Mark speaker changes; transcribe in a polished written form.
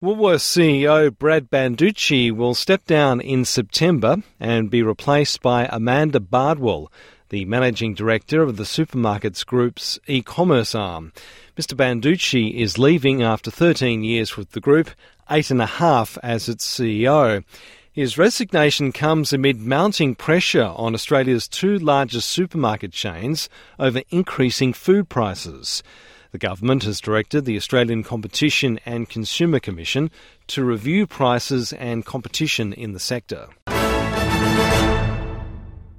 Speaker 1: Woolworths CEO Brad Banducci will step down in September and be replaced by Amanda Bardwell, the Managing Director of the Supermarkets Group's e-commerce arm. Mr Banducci is leaving after 13 years with the group, 8.5 as its CEO. His resignation comes amid mounting pressure on Australia's two largest supermarket chains over increasing food prices. The government has directed the Australian Competition and Consumer Commission to review prices and competition in the sector.